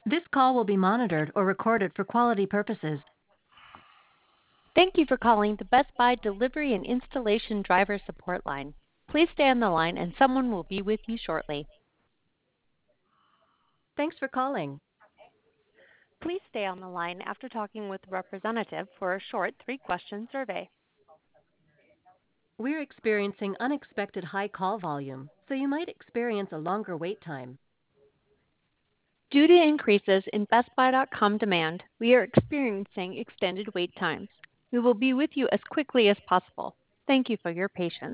This call will be monitored or recorded for quality purposes. Thank you for calling the Best Buy Delivery and Installation Driver Support Line. Please stay on the line and someone will be with you shortly. Thanks for calling. Please stay on the line after talking with a representative for a short 3-question survey. We're experiencing unexpected high call volume, so you might experience a longer wait time. Due to increases in BestBuy.com demand, we are experiencing extended wait times. We will be with you as quickly as possible. Thank you for your patience.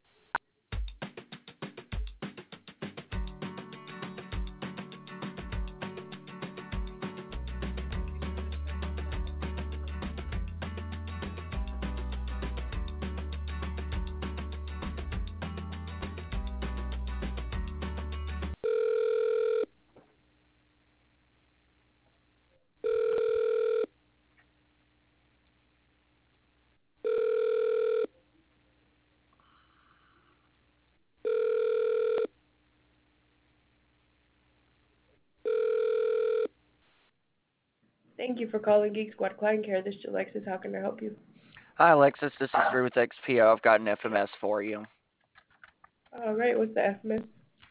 Thank you for calling Geek Squad Client Care. This is Alexis. How can I help you? Hi, Alexis. This is Drew with XPO. I've got an FMS for you. All right, what's the FMS?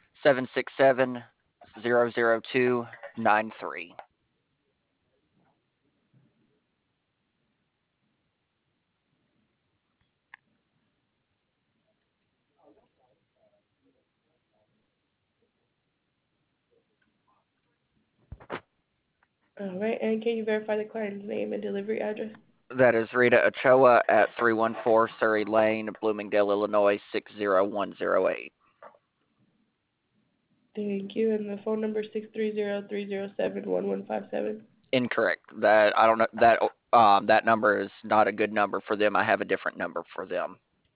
767-002-93. All right, and can you verify the client's name and delivery address? That is Rita Ochoa at 314 Surrey Lane, Bloomingdale, Illinois 60108. Thank you, and the phone number is 630-307-1157. Incorrect. That I don't know that number is not a good number for them. I have a different number for them.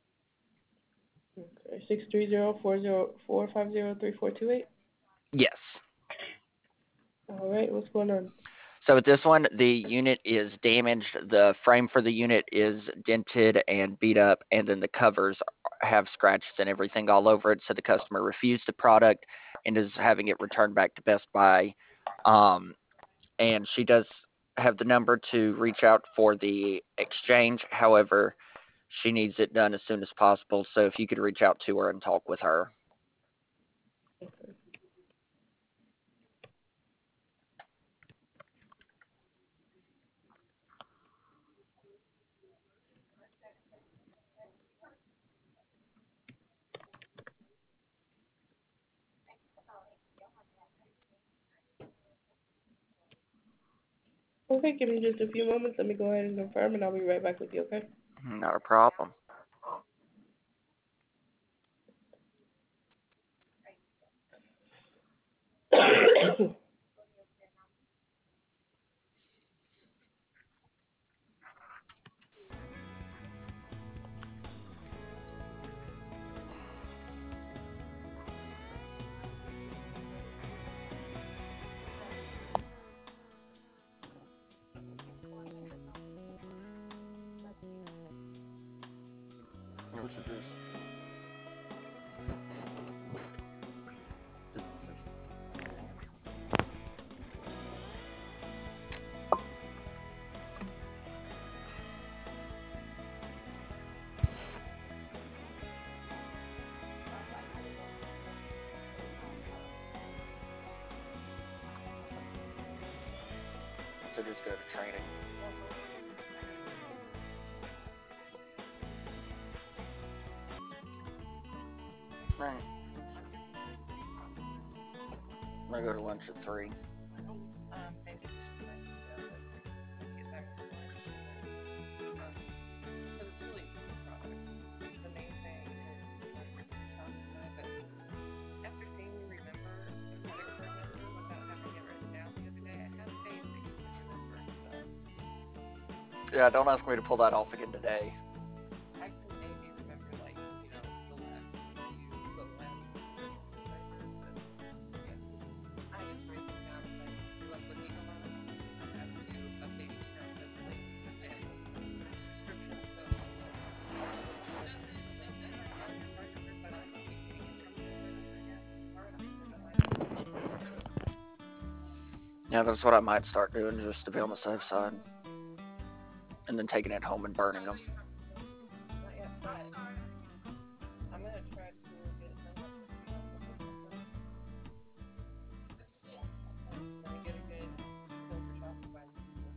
Okay, 630-450-3428. Yes. All right, what's going on? So with this one, the unit is damaged. The frame for the unit is dented and beat up, and then the covers have scratches and everything all over it. So the customer refused the product and is having it returned back to Best Buy. And she does have the number to reach out for the exchange. However, she needs it done as soon as possible. So if you could reach out to her and talk with her. Okay, give me just a few moments. Let me go ahead and confirm, and I'll be right back with you, okay? Not a problem. So just go to training. Right. I'm gonna go to lunch at 3. Yeah, don't ask me to pull that off again today. Yeah, that's what I might start doing just to be on the safe side. And then taking it home and burning them. Not yet, but I'm gonna try to get it done with the Let me get a good filter Shopify.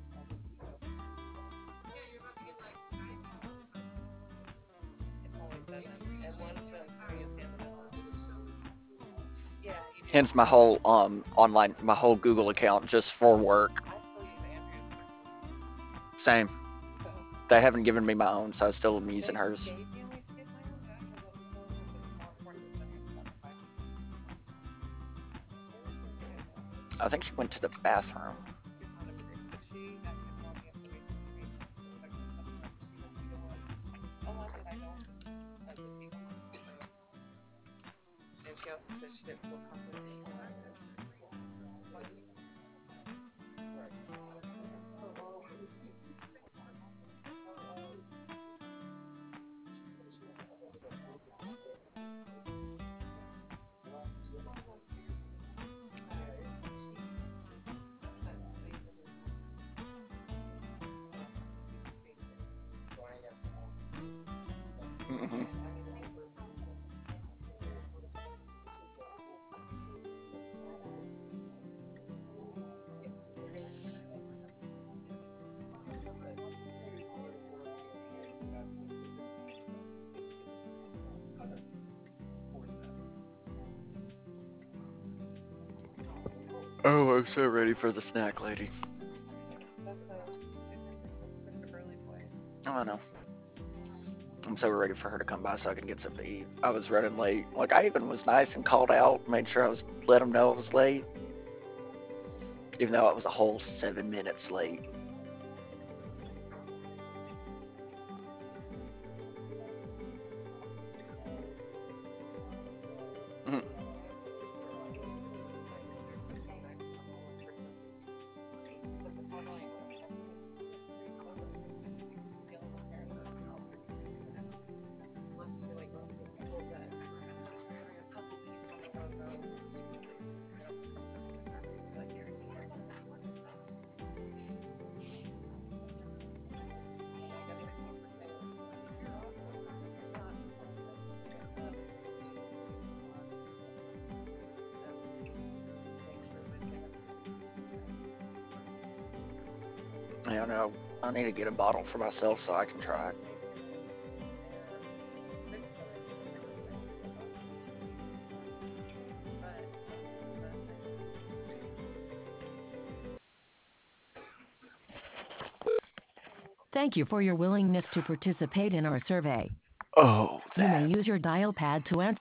It's only 7, and one's been 3 is the end of the month. Yeah, you do. Hence my whole my whole Google account just for work. I still use Andrea's. Same. So They haven't given me my own, so I still am using they hers. gave me a way to get my own back, but let me know if it's more important to send your Shopify. I think she went to the bathroom. She's not a great, but she actually told me if the information so that I can send her to see what we do with. Unless I don't, that's a people. And she also said she didn't feel comfortable saying that. Mm-hmm. Oh, I'm so ready for the snack lady. That's Mr. Burley boy. Oh, I know. I'm so ready for her to come by so I can get something to eat. I was running late. Like, I even was nice and called out, made sure let them know I was late. Even though it was a whole 7 minutes late. Mhm. Yeah, no, I need to get a bottle for myself so I can try it. Thank you for your willingness to participate in our survey. Oh, You may that. use your dial pad to answer